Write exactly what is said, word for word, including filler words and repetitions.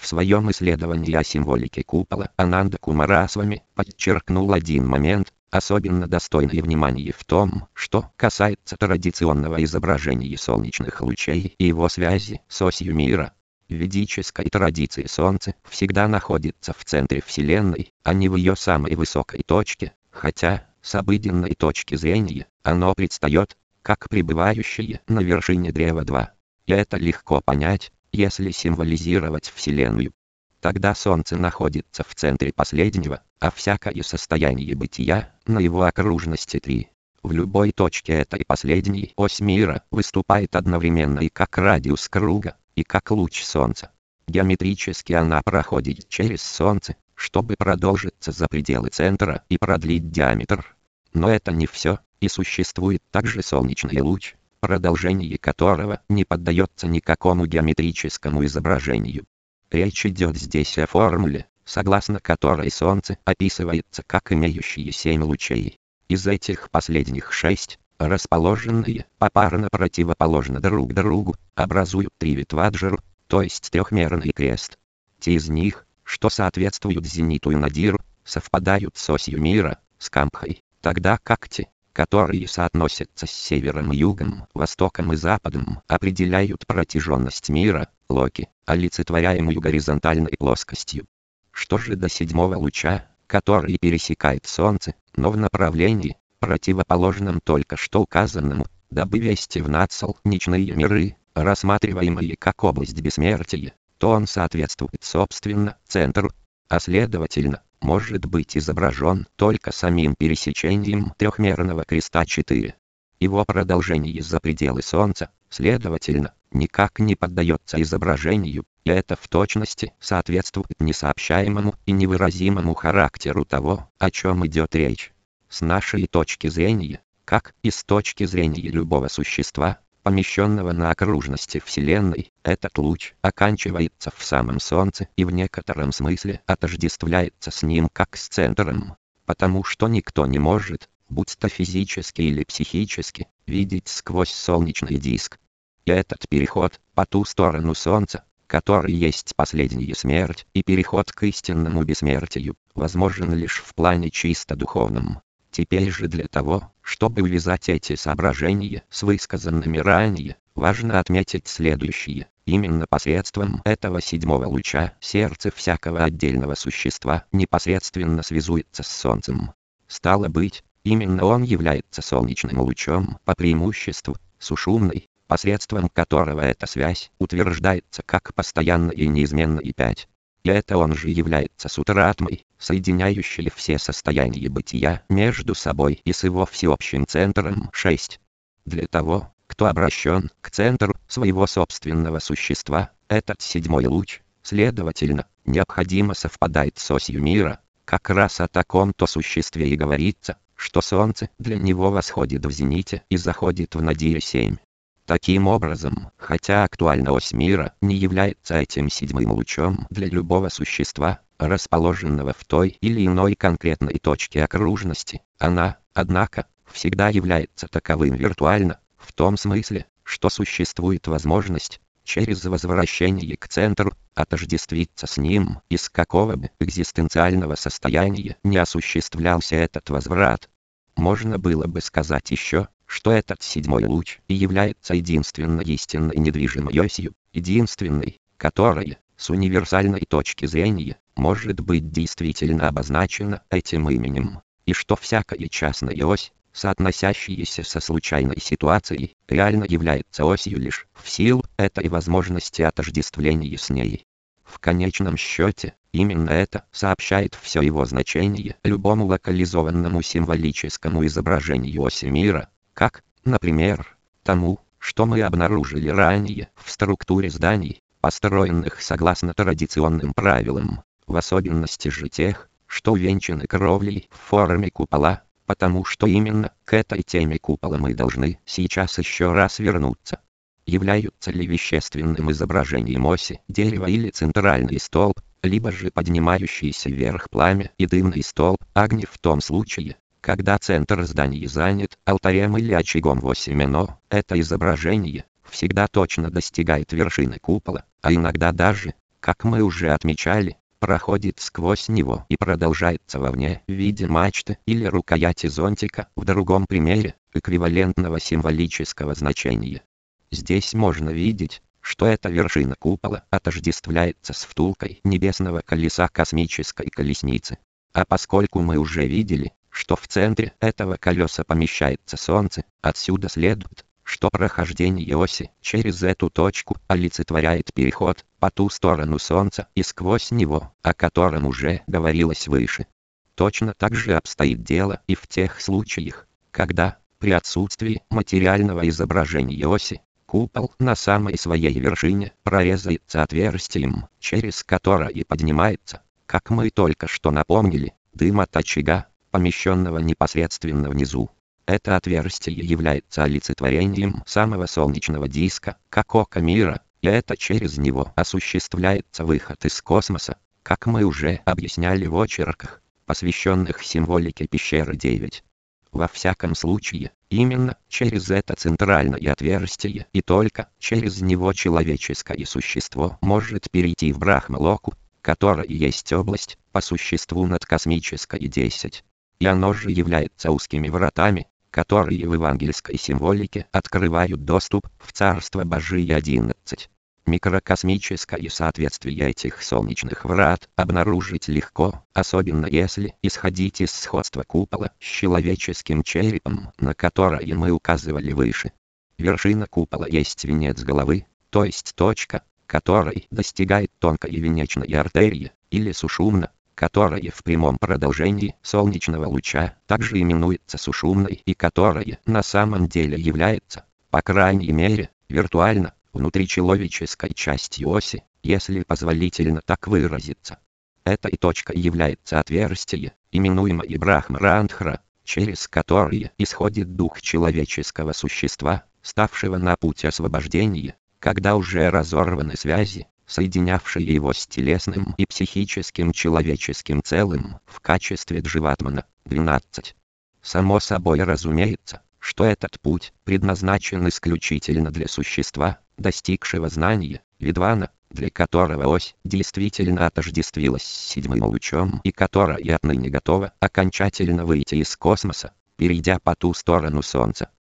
своем исследовании о символике купола Ананда Кумарасвами подчеркнул один момент, особенно достойный внимания в том, что касается традиционного изображения солнечных лучей и его связи с осью мира. В ведической традиции Солнце всегда находится в центре Вселенной, а не в ее самой высокой точке, хотя, с обыденной точки зрения, оно предстает, как пребывающее на вершине древа два. И это легко понять, если символизировать Вселенную. Тогда Солнце находится в центре последнего, а всякое состояние бытия на его окружности три. В любой точке этой последней ось мира выступает одновременно и как радиус круга, и как луч Солнца. Геометрически она проходит через Солнце, чтобы продолжиться за пределы центра и продлить диаметр. Но это не все, и существует также солнечный луч, продолжение которого не поддается никакому геометрическому изображению. Речь идет здесь о формуле, согласно которой Солнце описывается как имеющее семь лучей. Из этих последних шесть, расположенные попарно противоположно друг другу, образуют тривитваджру, то есть трехмерный крест. Те из них, что соответствуют зениту и надиру, совпадают с осью мира, с камбхой, тогда как те, которые соотносятся с севером и югом, востоком и западом, определяют протяженность мира, локи, олицетворяемую горизонтальной плоскостью. Что же до седьмого луча, который пересекает Солнце, но в направлении, противоположном только что указанному, дабы вести в надсолнечные миры, рассматриваемые как область бессмертия, то он соответствует собственно центру, а следовательно, может быть изображен только самим пересечением трехмерного креста четыре. Его продолжение за пределы Солнца, следовательно, никак не поддается изображению, и это в точности соответствует несообщаемому и невыразимому характеру того, о чем идет речь. С нашей точки зрения, как и с точки зрения любого существа, помещенного на окружности Вселенной, этот луч оканчивается в самом Солнце и в некотором смысле отождествляется с ним как с центром, потому что никто не может, будь то физически или психически, видеть сквозь солнечный диск. И этот переход по ту сторону Солнца, который есть последняя смерть и переход к истинному бессмертию, возможен лишь в плане чисто духовном. Теперь же для того, чтобы увязать эти соображения с высказанными ранее, важно отметить следующее. Именно посредством этого седьмого луча сердце всякого отдельного существа непосредственно связуется с Солнцем. Стало быть, именно он является солнечным лучом по преимуществу, сушумной, посредством которого эта связь утверждается как постоянная и неизменная пять. И это он же является сутратмой, соединяющей все состояния бытия между собой и с его всеобщим центром шесть. Для того, кто обращен к центру своего собственного существа, этот седьмой луч, следовательно, необходимо совпадает с осью мира. Как раз о таком-то существе и говорится, что Солнце для него восходит в зените и заходит в надире семь. Таким образом, хотя актуальна ось мира не является этим седьмым лучом для любого существа, расположенного в той или иной конкретной точке окружности, она, однако, всегда является таковым виртуально, в том смысле, что существует возможность, через возвращение к центру, отождествиться с ним, из какого бы экзистенциального состояния не осуществлялся этот возврат. Можно было бы сказать еще, что этот седьмой луч и является единственной истинной недвижимой осью, единственной, которая, с универсальной точки зрения, может быть действительно обозначена этим именем, и что всякая частная ось, соотносящаяся со случайной ситуацией, реально является осью лишь в силу этой возможности отождествления с ней. В конечном счете, именно это сообщает все его значение любому локализованному символическому изображению оси мира, как, например, тому, что мы обнаружили ранее в структуре зданий, построенных согласно традиционным правилам, в особенности же тех, что увенчаны кровлей в форме купола, потому что именно к этой теме купола мы должны сейчас еще раз вернуться. Являются ли вещественным изображением оси дерево или центральный столб, либо же поднимающийся вверх пламя и дымный столб огня в том случае, когда центр здания занят алтарем или очагом в оси Мено, это изображение всегда точно достигает вершины купола, а иногда даже, как мы уже отмечали, проходит сквозь него и продолжается вовне в виде мачты или рукояти зонтика, в другом примере, эквивалентного символического значения. Здесь можно видеть, что эта вершина купола отождествляется с втулкой небесного колеса космической колесницы. А поскольку мы уже видели, что в центре этого колеса помещается Солнце, отсюда следует, что прохождение оси через эту точку олицетворяет переход по ту сторону Солнца и сквозь него, о котором уже говорилось выше. Точно так же обстоит дело и в тех случаях, когда, при отсутствии материального изображения оси, купол на самой своей вершине прорезается отверстием, через которое и поднимается, как мы только что напомнили, дым от очага, помещенного непосредственно внизу. Это отверстие является олицетворением самого солнечного диска, как ока мира, и это через него осуществляется выход из космоса, как мы уже объясняли в очерках, посвященных символике пещеры девять. Во всяком случае, именно через это центральное отверстие и только через него человеческое существо может перейти в Брахма-локу, которая есть область, по существу над космической десять. И оно же является узкими вратами, которые в евангельской символике открывают доступ в Царство Божие одиннадцать. Микрокосмическое соответствие этих солнечных врат обнаружить легко, особенно если исходить из сходства купола с человеческим черепом, на которое мы указывали выше. Вершина купола есть венец головы, то есть точка, которой достигает тонкая венечная артерия, или сушумна, которая в прямом продолжении солнечного луча также именуется сушумной и которая на самом деле является, по крайней мере, виртуально, внутричеловеческой частью оси, если позволительно так выразиться. Этой точкой является отверстие, именуемое Брахма-рандхра, через которое исходит дух человеческого существа, ставшего на путь освобождения, когда уже разорваны связи, соединявшие его с телесным и психическим человеческим целым в качестве дживатмана. двенадцать. Само собой разумеется, что этот путь предназначен исключительно для существа, достигшего знания, видвана, для которого ось действительно отождествилась с седьмым лучом и которая отныне готова окончательно выйти из космоса, перейдя по ту сторону Солнца.